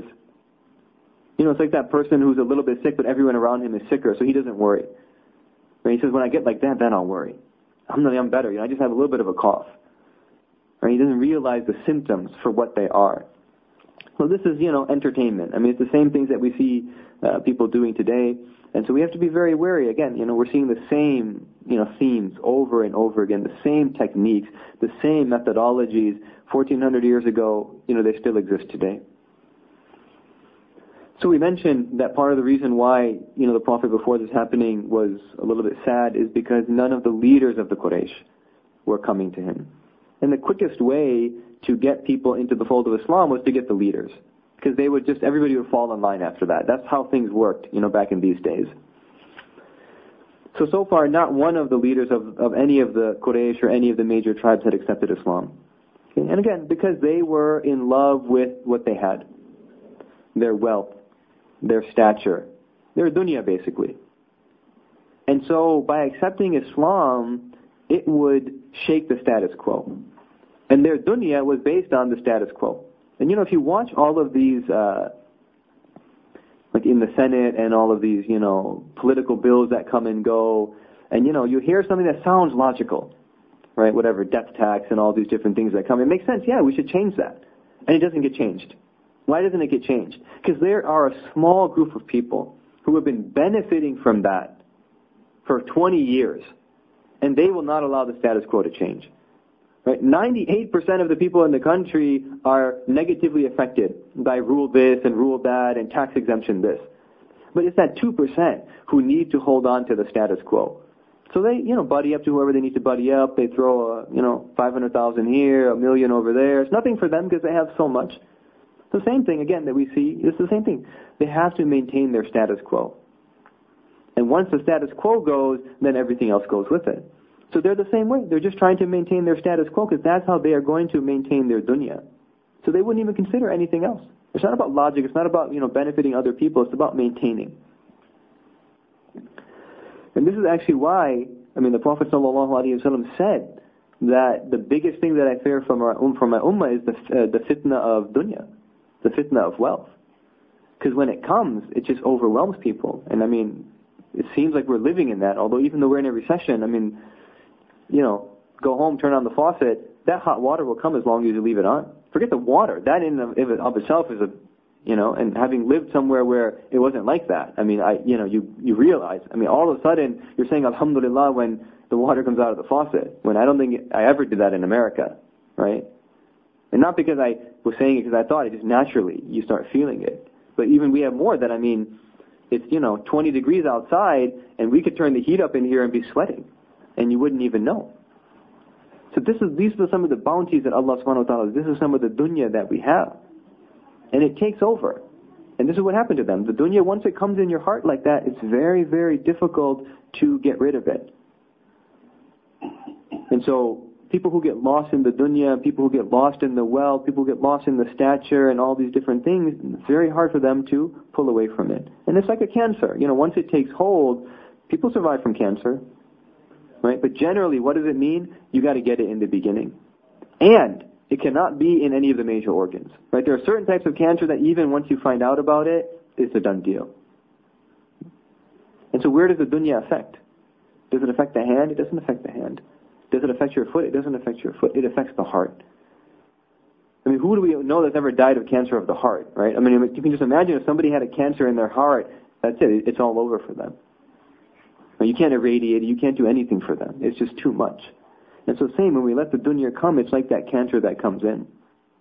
Speaker 1: You know, it's like that person who's a little bit sick, but everyone around him is sicker, so he doesn't worry. Right? He says, when I get like that, then I'll worry. I'm not, I'm better. You know, I just have a little bit of a cough. Right? He doesn't realize the symptoms for what they are. Well, this is, you know, entertainment. I mean, it's the same things that we see uh, people doing today. And so we have to be very wary. Again, you know, we're seeing the same, you know, themes over and over again, the same techniques, the same methodologies. fourteen hundred years ago, you know, they still exist today. So we mentioned that part of the reason why, you know, the Prophet before this happening was a little bit sad is because none of the leaders of the Quraysh were coming to him. And the quickest way to get people into the fold of Islam was to get the leaders. Because they would just, everybody would fall in line after that. That's how things worked, you know, back in these days. So, so far, not one of the leaders of, of any of the Quraysh or any of the major tribes had accepted Islam. Okay? And again, because they were in love with what they had. Their wealth, their stature, their dunya basically. And so by accepting Islam, it would shake the status quo. And And their dunya was based on the status quo. And you know, if you watch all of these, uh, like in the Senate and all of these, you know, political bills that come and go, and you know, you hear something that sounds logical, right? Whatever, death tax and all these different things that come. It makes sense, yeah, we should change that. And it doesn't get changed. Why doesn't it get changed? Because there are a small group of people who have been benefiting from that for twenty years, and they will not allow the status quo to change. Right? ninety-eight percent of the people in the country are negatively affected by rule this and rule that and tax exemption this. But it's that two percent who need to hold on to the status quo. So they, you know, buddy up to whoever they need to buddy up. They throw, a, you know, five hundred thousand here, a million over there. It's nothing for them because they have so much. The same thing, again, that we see, it's the same thing. They have to maintain their status quo. And once the status quo goes, then everything else goes with it. So they're the same way. They're just trying to maintain their status quo because that's how they are going to maintain their dunya. So they wouldn't even consider anything else. It's not about logic. It's not about, you know, benefiting other people. It's about maintaining. And this is actually why, I mean, the Prophet ﷺ said that the biggest thing that I fear from, our, from my ummah is the, uh, the fitna of dunya, the fitna of wealth. Because when it comes, it just overwhelms people. And I mean, it seems like we're living in that, although even though we're in a recession, I mean, you know, go home, turn on the faucet, that hot water will come as long as you leave it on. Forget the water. That in of, of itself is a, you know, and having lived somewhere where it wasn't like that, I mean, I, you know, you, you realize, I mean, all of a sudden, you're saying alhamdulillah when the water comes out of the faucet, when I don't think I ever did that in America, right? And not because I was saying it because I thought it, just naturally, you start feeling it. But even we have more that, I mean, it's, you know, twenty degrees outside, and we could turn the heat up in here and be sweating, and you wouldn't even know. So this is, these are some of the bounties that Allah subhanahu wa ta'ala, this is some of the dunya that we have. And it takes over. And this is what happened to them. The dunya, once it comes in your heart like that, it's very, very difficult to get rid of it. And so, people who get lost in the dunya, people who get lost in the wealth, people who get lost in the stature and all these different things, it's very hard for them to pull away from it. And it's like a cancer. You know, once it takes hold, people survive from cancer. Right? But generally, what does it mean? You got to get it in the beginning. And it cannot be in any of the major organs. Right? There are certain types of cancer that even once you find out about it, it's a done deal. And so where does the dunya affect? Does it affect the hand? It doesn't affect the hand. Does it affect your foot? It doesn't affect your foot. It affects the heart. I mean, who do we know that's ever died of cancer of the heart, right? I mean, you can just imagine if somebody had a cancer in their heart, that's it. It's all over for them. You can't irradiate it. You can't do anything for them. It's just too much. And so same, when we let the dunya come, it's like that cancer that comes in.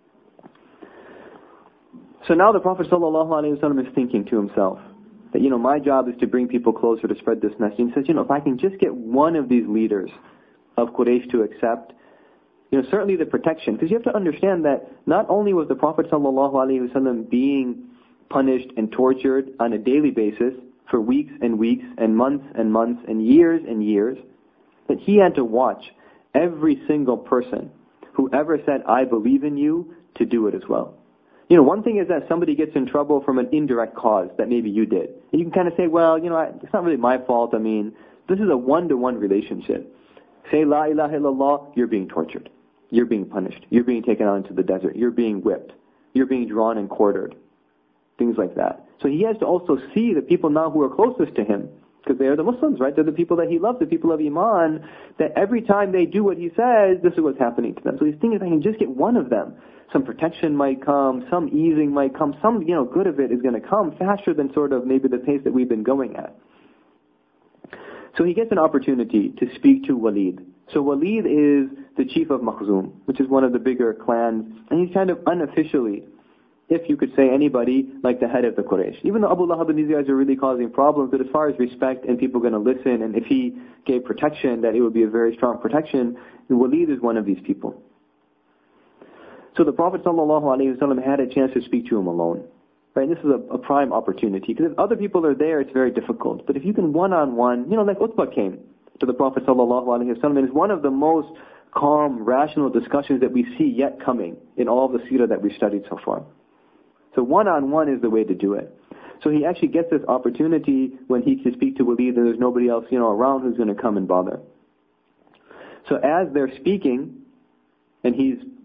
Speaker 1: So now the Prophet ﷺ is thinking to himself that, you know, my job is to bring people closer to spread this message. And he says, you know, if I can just get one of these leaders of Quraysh to accept, you know, certainly the protection. Because you have to understand that not only was the Prophet ﷺ being punished and tortured on a daily basis for weeks and weeks and months and months and years and years, that he had to watch every single person who ever said, I believe in you, to do it as well. You know, one thing is that somebody gets in trouble from an indirect cause that maybe you did. And you can kind of say, well, you know, I, it's not really my fault. I mean, this is a one-to-one relationship. Say La ilaha illallah, you're being tortured. You're being punished. You're being taken out into the desert. You're being whipped. You're being drawn and quartered. Things like that. So he has to also see the people now who are closest to him, because they are the Muslims, right? They're the people that he loves, the people of Iman, that every time they do what he says, this is what's happening to them. So he's thinking, if I can just get one of them, some protection might come, some easing might come, some, you know, good of it is going to come faster than sort of maybe the pace that we've been going at. So he gets an opportunity to speak to Walid. So Walid is the chief of Makhzum, which is one of the bigger clans, and he's kind of unofficially, if you could say anybody, like the head of the Quraysh. Even though Abu Lahab and these guys are really causing problems, but as far as respect and people going to listen, and if he gave protection, that it would be a very strong protection, Walid is one of these people. So the Prophet ﷺ had a chance to speak to him alone. Right? And this is a, a prime opportunity, because if other people are there, it's very difficult. But if you can one-on-one, you know, like Utbah came to the Prophet ﷺ, and it's one of the most calm, rational discussions that we see yet coming in all of the seerah that we've studied so far. So one-on-one is the way to do it. So he actually gets this opportunity when he can speak to Walid and there's nobody else, you know, around who's going to come and bother. So as they're speaking, and he's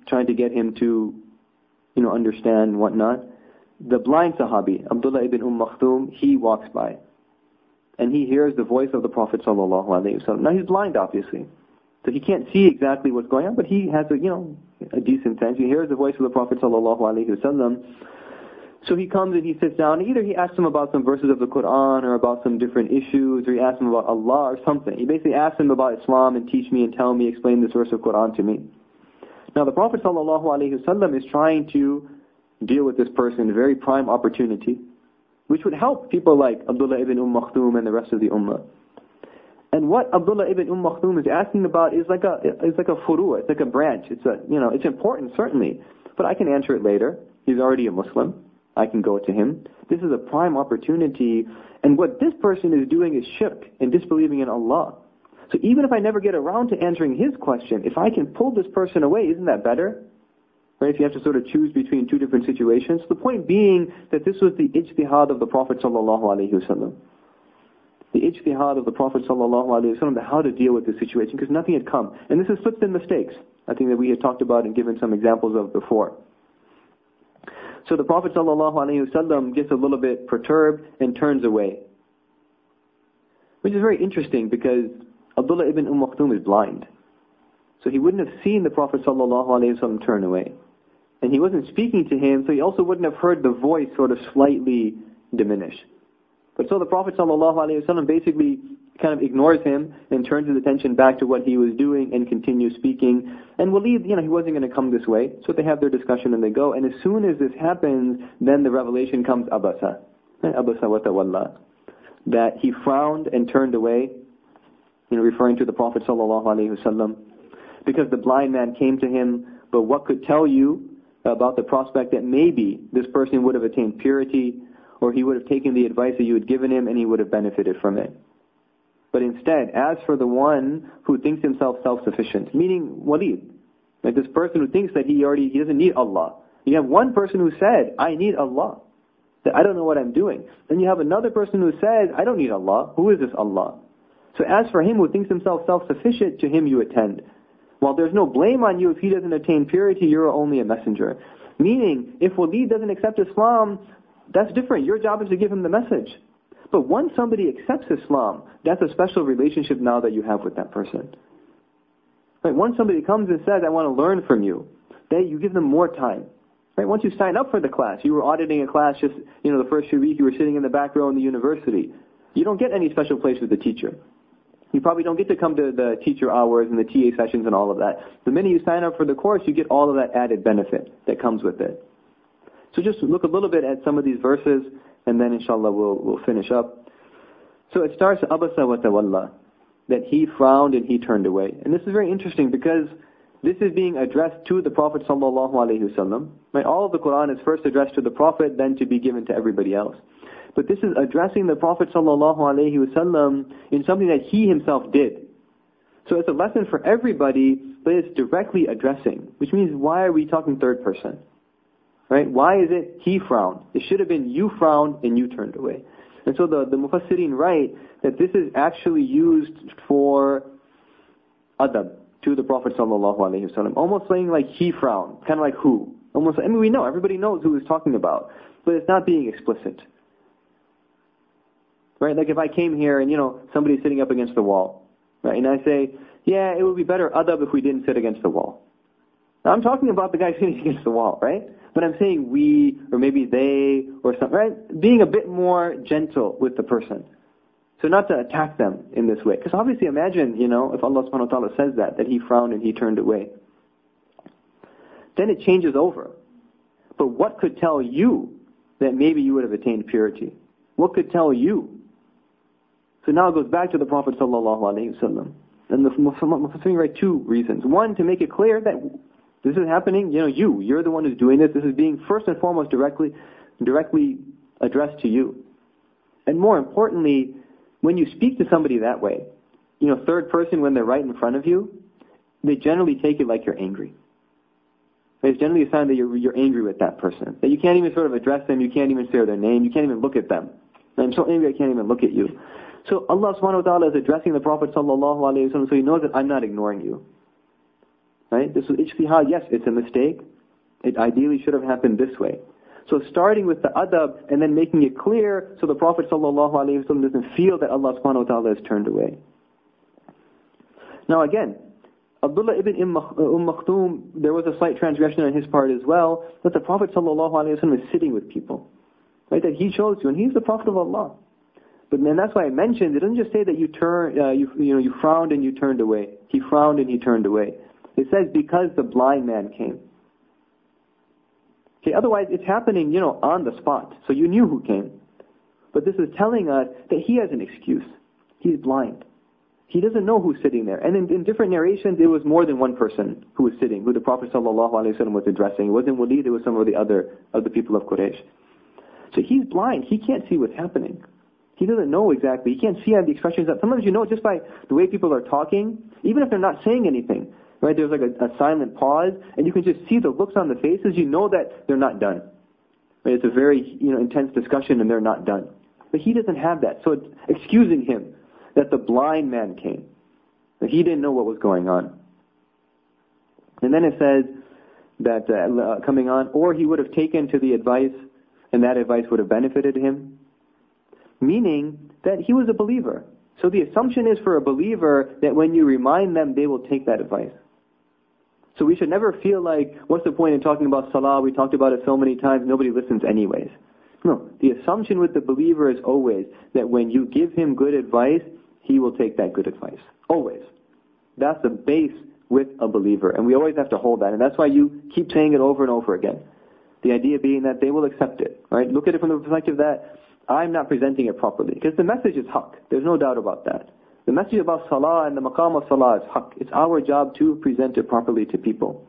Speaker 1: trying to get him to, you know, understand and whatnot, the blind Sahabi, Abdullah ibn Umm Makhtoum, he walks by. And he hears the voice of the Prophet sallallahu alaihi wasallam. Now he's blind, obviously, so he can't see exactly what's going on, but he has a, you know, a decent sense. He hears the voice of the Prophet sallallahu alaihi wasallam. So he comes and he sits down. Either he asks him about some verses of the Quran or about some different issues, or he asks him about Allah or something. He basically asks him about Islam and teach me and tell me, explain this verse of Quran to me. Now the Prophet sallallahu alaihi wasallam is trying to deal with this person, a very prime opportunity, which would help people like Abdullah ibn Umm Makhtoum and the rest of the Ummah. And what Abdullah ibn Umm Makhtoum is asking about is like a is like a furu', it's like a branch. It's a you know it's important certainly, but I can answer it later. He's already a Muslim. I can go to him. This is a prime opportunity, and what this person is doing is shirk and disbelieving in Allah. So even if I never get around to answering his question, if I can pull this person away, isn't that better? Right? If you have to sort of choose between two different situations. The point being that this was the ijtihad of the Prophet sallallahu alaihi wasallam. The ijtihad of the Prophet sallallahu alaihi wasallam, how to deal with this situation, because nothing had come. And this is slips and mistakes, I think that we had talked about and given some examples of before. So the Prophet sallallahu alaihi wasallam gets a little bit perturbed and turns away. Which is very interesting because Abdullah ibn Umm Makhtoum is blind. So he wouldn't have seen the Prophet sallallahu alaihi wasallam turn away. And he wasn't speaking to him, so he also wouldn't have heard the voice sort of slightly diminish. But so the Prophet sallallahu alaihi wasallam basically kind of ignores him and turns his attention back to what he was doing and continues speaking. And Walid, you know, he wasn't going to come this way. So they have their discussion and they go. And as soon as this happens, then the revelation comes, Abasa. Abasa wa tawalla. That he frowned and turned away, you know, referring to the Prophet sallallahu alaihi wasallam. Because the blind man came to him, but what could tell you about the prospect that maybe this person would have attained purity, or he would have taken the advice that you had given him and he would have benefited from it. But instead, as for the one who thinks himself self-sufficient, meaning Walid, like this person who thinks that he already, he doesn't need Allah. You have one person who said, I need Allah, that I don't know what I'm doing. Then you have another person who says, I don't need Allah. Who is this Allah? So as for him who thinks himself self-sufficient, to him you attend. While there's no blame on you if he doesn't attain purity, you're only a messenger. Meaning, if Walid doesn't accept Islam, that's different. Your job is to give him the message. But once somebody accepts Islam, that's a special relationship now that you have with that person. Right? Once somebody comes and says, I want to learn from you, then you give them more time. Right? Once you sign up for the class, you were auditing a class just, you know, the first few weeks you were sitting in the back row in the university. You don't get any special place with the teacher. You probably don't get to come to the teacher hours and the T A sessions and all of that. The minute you sign up for the course, you get all of that added benefit that comes with it. So just look a little bit at some of these verses, and then inshallah we'll, we'll finish up. So it starts, Abasa wa tawalla, that he frowned and he turned away. And this is very interesting because this is being addressed to the Prophet sallallahu alaihi wasallam. Right? All of the Quran is first addressed to the Prophet, then to be given to everybody else. But this is addressing the Prophet sallallahu alaihi wasallam in something that he himself did. So it's a lesson for everybody, but it's directly addressing. Which means, why are we talking third person? Right? Why is it he frowned? It should have been you frowned and you turned away. And so the, the Mufassirin write that this is actually used for adab, to the Prophet sallallahu alaihi wasallam. Almost saying like he frowned, kind of like who. Almost, I mean we know, everybody knows who he's talking about. But it's not being explicit. Right? Like if I came here and, you know, somebody's sitting up against the wall, right? And I say, yeah, it would be better adab if we didn't sit against the wall. Now I'm talking about the guy sitting against the wall, right? But I'm saying we, or maybe they, or something, right? Being a bit more gentle with the person. So not to attack them in this way. Because obviously imagine, you know, if Allah subhanahu wa ta'ala says that, that he frowned and he turned away. Then it changes over. But what could tell you that maybe you would have attained purity? What could tell you? So now it goes back to the Prophet sallallahu alaihi wasallam. And the Mufassirin write two reasons. One, to make it clear that this is happening, you know, you, you're the one who's doing this. This is being first and foremost directly, directly addressed to you. And more importantly, when you speak to somebody that way, you know, third person when they're right in front of you, they generally take it like you're angry. It's generally a sign that you're, you're angry with that person. That you can't even sort of address them, you can't even say their name, you can't even look at them. I'm so angry I can't even look at you. So Allah subhanahu wa ta'ala is addressing the Prophet sallallahu alaihi wasallam, so he knows that I'm not ignoring you. Right? This was ijtihad, yes, it's a mistake. It ideally should have happened this way. So starting with the adab and then making it clear so the Prophet ﷺ doesn't feel that Allah subhanahu wa ta'ala has turned away. Now again, Abdullah ibn Umm Maktoum, there was a slight transgression on his part as well, but the Prophet ﷺ is sitting with people. Right? That he chose to, and he's the Prophet of Allah. But and that's why I mentioned, it doesn't just say that you turn, uh, you, you know, you frowned and you turned away. He frowned and he turned away. It says because the blind man came. Okay, otherwise it's happening, you know, on the spot. So you knew who came. But this is telling us that he has an excuse. He's blind. He doesn't know who's sitting there. And in, in different narrations, it was more than one person who was sitting, who the Prophet ﷺ was addressing. It wasn't Walid, it was some of the other of the people of Quraysh. So he's blind. He can't see what's happening. He doesn't know exactly. He can't see the expressions. That sometimes you know just by the way people are talking, even if they're not saying anything. Right? There's like a, a silent pause, and you can just see the looks on the faces. You know that they're not done. Right? It's a very, you know, intense discussion, and they're not done. But he doesn't have that. So it's excusing him that the blind man came. That he didn't know what was going on. And then it says that, uh, coming on, or he would have taken to the advice, and that advice would have benefited him. Meaning that he was a believer. So the assumption is for a believer that when you remind them, they will take that advice. So we should never feel like, what's the point in talking about salah? We talked about it so many times, nobody listens anyways. No, the assumption with the believer is always that when you give him good advice, he will take that good advice. Always. That's the base with a believer. And we always have to hold that. And that's why you keep saying it over and over again. The idea being that they will accept it. Right? Look at it from the perspective that I'm not presenting it properly. Because the message is haqq. There's no doubt about that. The message about salah and the maqam of salah is haqq. It's our job to present it properly to people.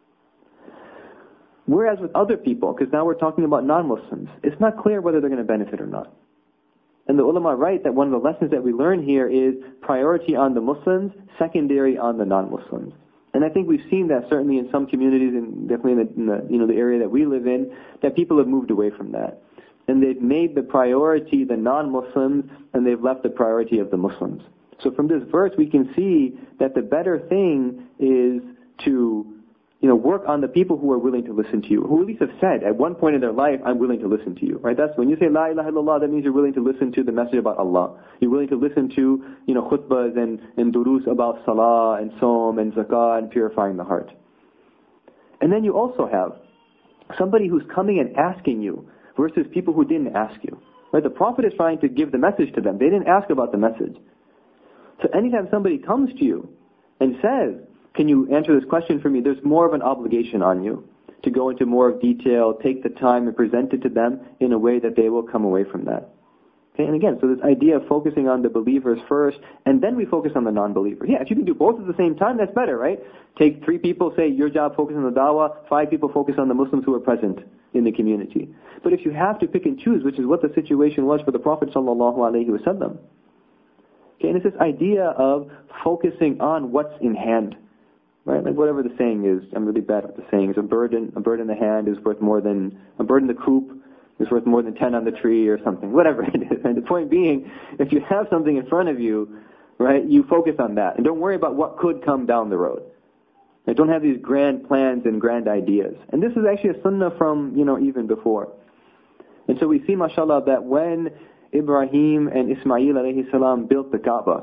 Speaker 1: Whereas with other people, because now we're talking about non-Muslims, it's not clear whether they're going to benefit or not. And the ulama write that one of the lessons that we learn here is priority on the Muslims, secondary on the non-Muslims. And I think we've seen that certainly in some communities, and definitely in the, in the, you know, the area that we live in, that people have moved away from that. And they've made the priority the non-Muslims, and they've left the priority of the Muslims. So from this verse, we can see that the better thing is to, you know, work on the people who are willing to listen to you, who at least have said at one point in their life, I'm willing to listen to you. Right? That's when you say La ilaha illallah, that means you're willing to listen to the message about Allah. You're willing to listen to, you know, khutbahs and, and durus about salah and som and zakah and purifying the heart. And then you also have somebody who's coming and asking you versus people who didn't ask you. Right? The Prophet is trying to give the message to them. They didn't ask about the message. So anytime somebody comes to you and says, can you answer this question for me, there's more of an obligation on you to go into more detail, take the time and present it to them in a way that they will come away from that. Okay, and again, so this idea of focusing on the believers first, and then we focus on the non-believers. Yeah, if you can do both at the same time, that's better, right? Take three people, say your job focus on the dawah, five people focus on the Muslims who are present in the community. But if you have to pick and choose, which is what the situation was for the Prophet sallallahu alaihi wasallam. Okay, and it's this idea of focusing on what's in hand. Right? Like whatever the saying is, I'm really bad at the sayings. A bird in, a bird in the hand is worth more than, a bird in the coop is worth more than ten on the tree or something. Whatever it is. And the point being, if you have something in front of you, right, you focus on that. And don't worry about what could come down the road. Right? Don't have these grand plans and grand ideas. And this is actually a sunnah from, you know, even before. And so we see, mashallah, that when Ibrahim and Ismail alayhi salam built the Kaaba,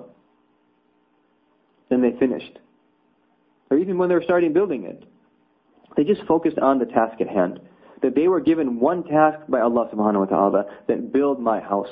Speaker 1: and they finished, or even when they were starting building it, they just focused on the task at hand. That they were given one task by Allah subhanahu wa ta'ala, that build my house.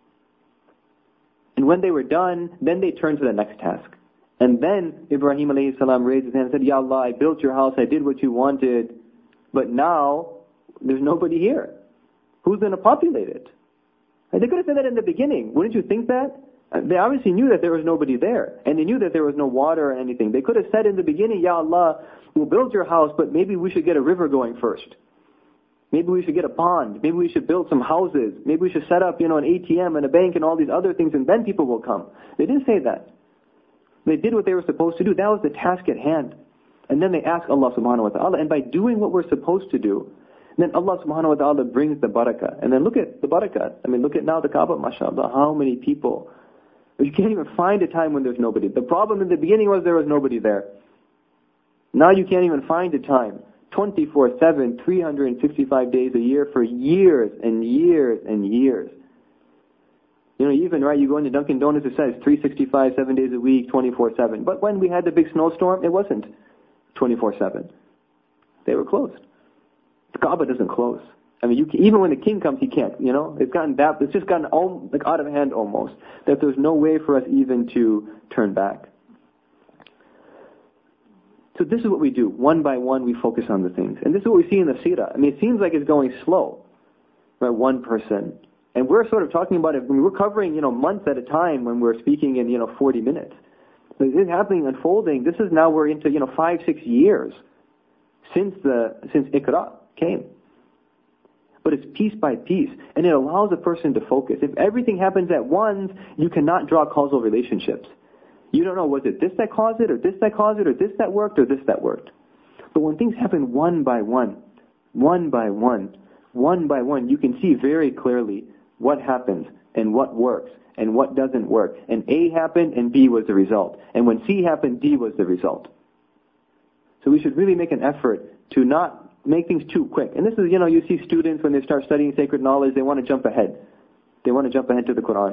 Speaker 1: And when they were done, then they turned to the next task. And then Ibrahim alayhi salam raised his hand and said, Ya Allah, I built your house, I did what you wanted, but now there's nobody here. Who's going to populate it? And they could have said that in the beginning. Wouldn't you think that? They obviously knew that there was nobody there. And they knew that there was no water or anything. They could have said in the beginning, Ya Allah, we'll build your house, but maybe we should get a river going first. Maybe we should get a pond. Maybe we should build some houses. Maybe we should set up, you know, an A T M and a bank and all these other things, and then people will come. They didn't say that. They did what they were supposed to do. That was the task at hand. And then they ask Allah subhanahu wa ta'ala, and by doing what we're supposed to do, then Allah subhanahu wa ta'ala brings the barakah. And then look at the barakah. I mean, look at now the Kaaba, mashallah, how many people. You can't even find a time when there's nobody. The problem in the beginning was there was nobody there. Now you can't even find a time. twenty-four seven, three hundred sixty-five days a year for years and years and years. You know, even, right, you go into Dunkin' Donuts, it says three sixty-five, seven days a week, twenty-four seven. But when we had the big snowstorm, it wasn't twenty-four seven. They were closed. The Kaaba doesn't close. I mean, you can, even when the king comes, he can't, you know. It's gotten that, it's just gotten all, like out of hand almost, that there's no way for us even to turn back. So this is what we do. One by one, we focus on the things. And this is what we see in the seerah. I mean, it seems like it's going slow, right? One person. And we're sort of talking about it, I mean, we're covering, you know, months at a time when we're speaking in, you know, forty minutes. But this is happening, unfolding. This is now we're into, you know, five, six years since the, since Iqra came. But it's piece by piece, and it allows a person to focus. If everything happens at once, you cannot draw causal relationships. You don't know, was it this that caused it, or this that caused it, or this that worked, or this that worked. But when things happen one by one, one by one, one by one, you can see very clearly what happens, and what works, and what doesn't work. And A happened, and B was the result. And when C happened, D was the result. So we should really make an effort to not make things too quick. And this is, you know, you see students when they start studying sacred knowledge, they want to jump ahead. They want to jump ahead to the Quran.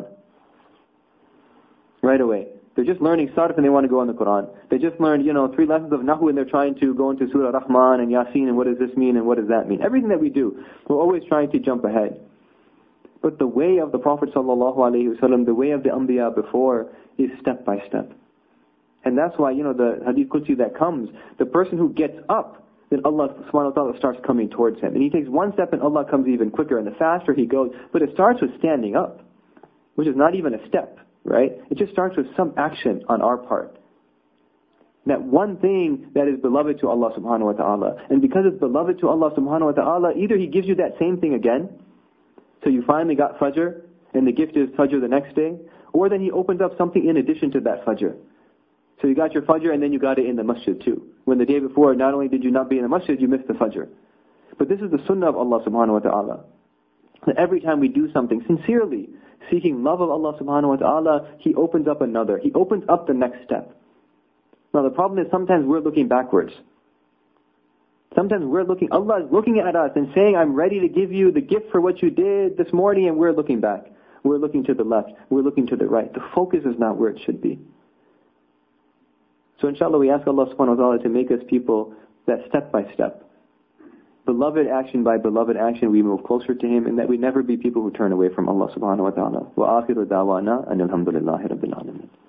Speaker 1: Right away. They're just learning sarf and they want to go on the Quran. They just learned, you know, three lessons of Nahu and they're trying to go into Surah Rahman and Yasin and what does this mean and what does that mean. Everything that we do, we're always trying to jump ahead. But the way of the Prophet sallallahu alaihi wasallam, the way of the Anbiya before, is step by step. And that's why, you know, the Hadith Qudsi that comes, the person who gets up, then Allah subhanahu wa ta'ala starts coming towards him. And he takes one step and Allah comes even quicker and the faster he goes. But it starts with standing up, which is not even a step, right? It just starts with some action on our part. That one thing that is beloved to Allah subhanahu wa ta'ala. And because it's beloved to Allah subhanahu wa ta'ala, either He gives you that same thing again, so you finally got Fajr, and the gift is Fajr the next day, or then He opens up something in addition to that Fajr. So you got your Fajr and then you got it in the masjid too. When the day before, not only did you not be in the masjid, you missed the Fajr. But this is the sunnah of Allah subhanahu wa ta'ala. And every time we do something sincerely, seeking love of Allah subhanahu wa ta'ala, He opens up another. He opens up the next step. Now the problem is sometimes we're looking backwards. Sometimes we're looking, Allah is looking at us and saying, I'm ready to give you the gift for what you did this morning, and we're looking back. We're looking to the left. We're looking to the right. The focus is not where it should be. So inshallah we ask Allah subhanahu wa ta'ala to make us people that step by step, beloved action by beloved action, we move closer to Him, and that we never be people who turn away from Allah subhanahu wa ta'ala. Wa akhiru da'wana and alhamdulillahi rabbil alamin.